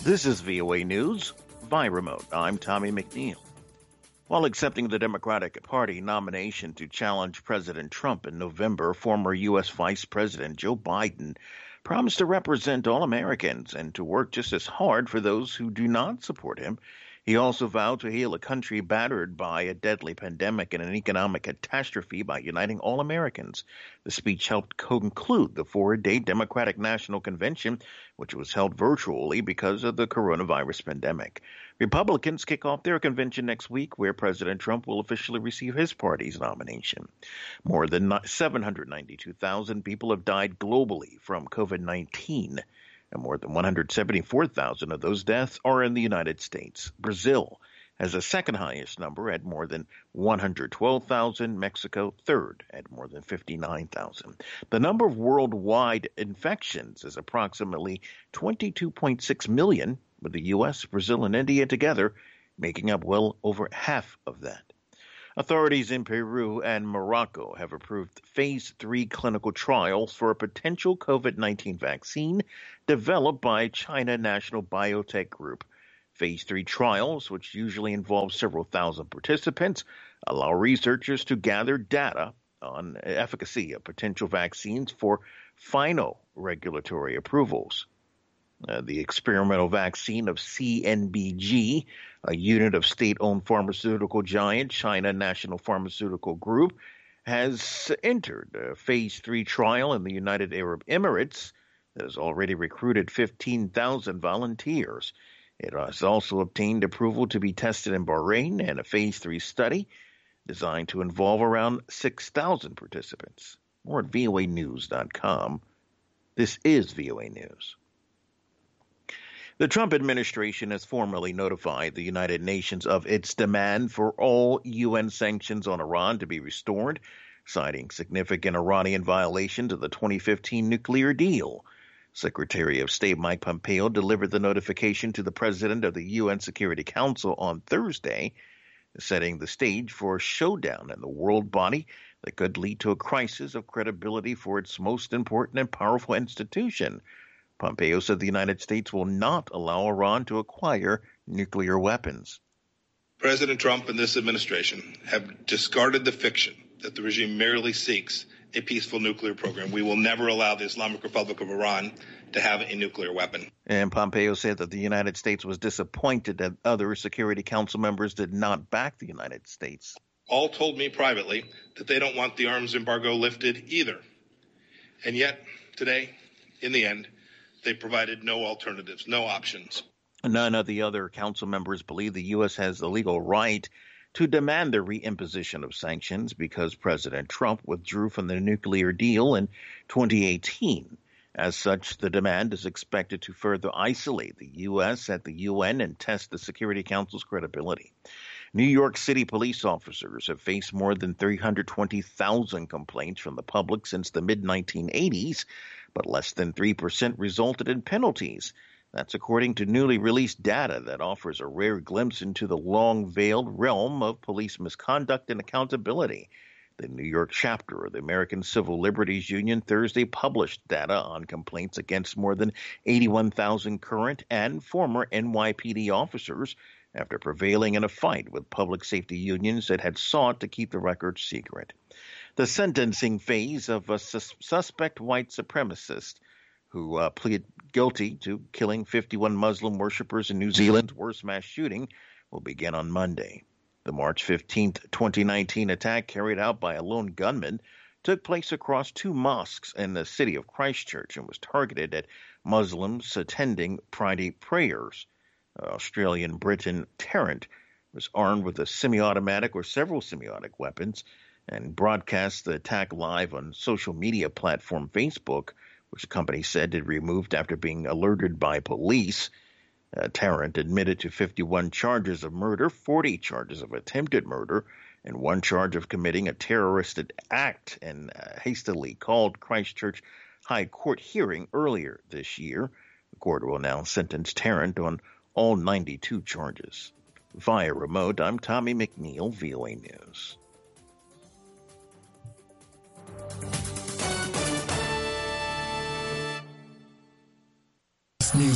This is VOA News by remote. I'm Tommy McNeil. While accepting the Democratic Party nomination to challenge President Trump in November, former U.S. Vice President Joe Biden promised to represent all Americans and to work just as hard for those who do not support him. He also vowed to heal a country battered by a deadly pandemic and an economic catastrophe by uniting all Americans. The speech helped conclude the four-day Democratic National Convention, which was held virtually because of the coronavirus pandemic. Republicans kick off their convention next week, where President Trump will officially receive his party's nomination. More than 792,000 people have died globally from COVID-19. And more than 174,000 of those deaths are in the United States. Brazil has the second highest number at more than 112,000. Mexico third at more than 59,000. The number of worldwide infections is approximately 22.6 million, with the U.S., Brazil, and India together making up well over half of that. Authorities in Peru and Morocco have approved Phase 3 clinical trials for a potential COVID-19 vaccine developed by China National Biotech Group. Phase 3 trials, which usually involve several thousand participants, allow researchers to gather data on efficacy of potential vaccines for final regulatory approvals. The experimental vaccine of CNBG, a unit of state-owned pharmaceutical giant China National Pharmaceutical Group, has entered a Phase 3 trial in the United Arab Emirates that has already recruited 15,000 volunteers. It has also obtained approval to be tested in Bahrain and a Phase 3 study designed to involve around 6,000 participants. More at voanews.com. This is VOA News. The Trump administration has formally notified the United Nations of its demand for all UN sanctions on Iran to be restored, citing significant Iranian violations of the 2015 nuclear deal. Secretary of State Mike Pompeo delivered the notification to the president of the UN Security Council on Thursday, setting the stage for a showdown in the world body that could lead to a crisis of credibility for its most important and powerful institution. Pompeo said the United States will not allow Iran to acquire nuclear weapons. President Trump and this administration have discarded the fiction that the regime merely seeks a peaceful nuclear program. We will never allow the Islamic Republic of Iran to have a nuclear weapon. And Pompeo said that the United States was disappointed that other Security Council members did not back the United States. All told me privately that they don't want the arms embargo lifted either. And yet, today, in the end, they provided no alternatives, no options. None of the other council members believe the U.S. has the legal right to demand the reimposition of sanctions because President Trump withdrew from the nuclear deal in 2018. As such, the demand is expected to further isolate the U.S. at the UN and test the Security Council's credibility. New York City police officers have faced more than 320,000 complaints from the public since the mid-1980s, but less than 3% resulted in penalties. That's according to newly released data that offers a rare glimpse into the long-veiled realm of police misconduct and accountability. The New York chapter of the American Civil Liberties Union Thursday published data on complaints against more than 81,000 current and former NYPD officers after prevailing in a fight with public safety unions that had sought to keep the records secret. The sentencing phase of a suspect white supremacist who pleaded guilty to killing 51 Muslim worshippers in New Zealand's worst mass shooting will begin on Monday. The March 15, 2019 attack carried out by a lone gunman took place across two mosques in the city of Christchurch and was targeted at Muslims attending Friday prayers. Australian Briton Tarrant was armed with a semi-automatic or several semi-automatic weapons and broadcast the attack live on social media platform Facebook, which the company said it removed after being alerted by police. Tarrant admitted to 51 charges of murder, 40 charges of attempted murder, and one charge of committing a terroristic act in a hastily called Christchurch High Court hearing earlier this year. The court will now sentence Tarrant on all 92 charges. Via remote, I'm Tommy McNeil, VOA News.